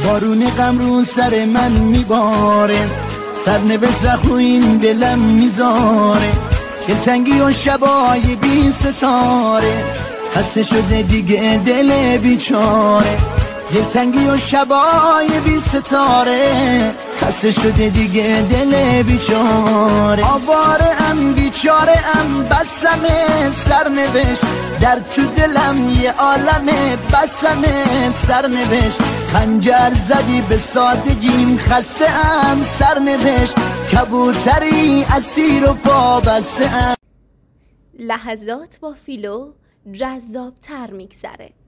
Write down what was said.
بارون غم رو سر من میباره، سرنوشت زخم رو این دلم میذاره، دلتنگی و شبای بی ستاره، خسته شده دیگه دل بیچاره، دلتنگی و شبای بی ستاره، خسته شده دیگه دل بیچاره. آواره ام بیچاره ام بسمه سرنوشت، در تو دلم یه عالمه بسمه سرنوشت، خنجر زدی به سادگیم خسته ام سرنوشت، کبوتری اسیر و پا بسته ام. لحظات با فیلو جذاب تر میگذره.